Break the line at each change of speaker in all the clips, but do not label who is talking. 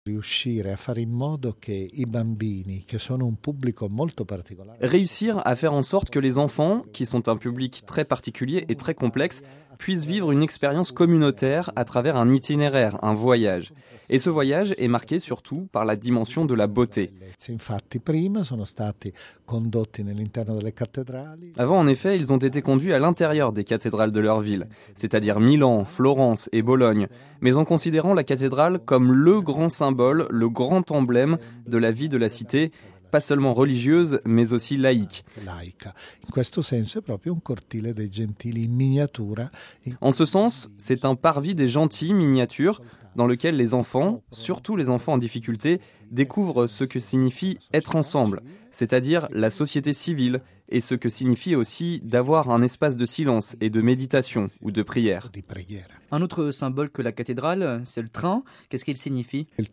Réussir à faire en sorte que les enfants, qui sont un public très particulier et très complexe, puissent vivre une expérience communautaire à travers un itinéraire, un voyage. Et ce voyage est marqué surtout par la dimension de la beauté. Avant, en effet, ils ont été conduits à l'intérieur des cathédrales de leur ville, c'est-à-dire Milan, Florence et Bologne, mais en considérant la cathédrale comme le grand symbole, le grand emblème de la vie de la cité, pas seulement religieuse, mais aussi laïque. En ce sens, c'est un parvis des gentils miniatures dans lequel les enfants, surtout les enfants en difficulté, découvrent ce que signifie être ensemble, c'est-à-dire la société civile, et ce que signifie aussi d'avoir un espace de silence et de méditation ou de prière.
Un autre symbole que la cathédrale, c'est le train. Qu'est-ce qu'il signifie ?
Le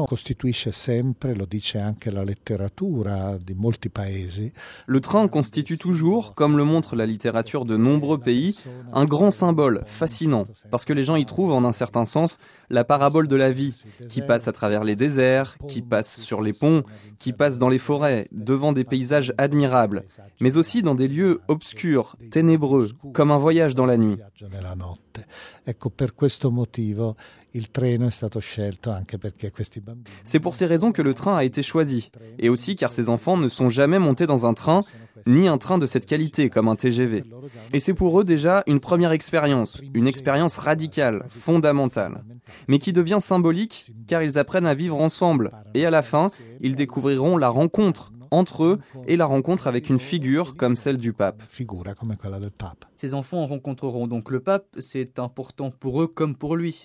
train constitue toujours, comme le montre la littérature de nombreux pays, un grand symbole fascinant, parce que les gens y trouvent en un certain sens la parabole de la vie, qui passe à travers les déserts, qui passe sur les ponts, qui passe dans les forêts, devant des paysages admirables, mais aussi dans des lieux obscurs, ténébreux, comme un voyage dans la nuit. C'est pour ces raisons que le train a été choisi, et aussi car ces enfants ne sont jamais montés dans un train, ni un train de cette qualité comme un TGV. Et c'est pour eux déjà une première expérience, une expérience radicale, fondamentale, mais qui devient symbolique car ils apprennent à vivre ensemble, et à la fin, ils découvriront la rencontre entre eux et la rencontre avec une figure comme celle du pape.
Ces enfants rencontreront donc le pape, c'est important pour eux comme pour lui.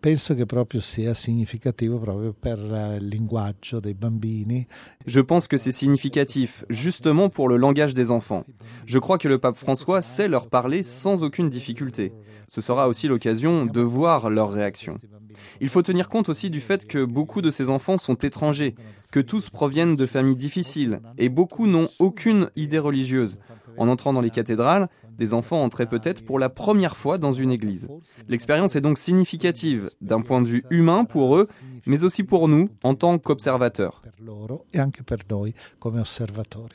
Je pense que c'est significatif, justement pour le langage des enfants. Je crois que le pape François sait leur parler sans aucune difficulté. Ce sera aussi l'occasion de voir leur réaction. Il faut tenir compte aussi du fait que beaucoup de ces enfants sont étrangers, que tous proviennent de familles difficiles, et beaucoup n'ont aucune idée religieuse. En entrant dans les cathédrales, des enfants entraient peut-être pour la première fois dans une église. L'expérience est donc significative, d'un point de vue humain pour eux, mais aussi pour nous, en tant qu'observateurs.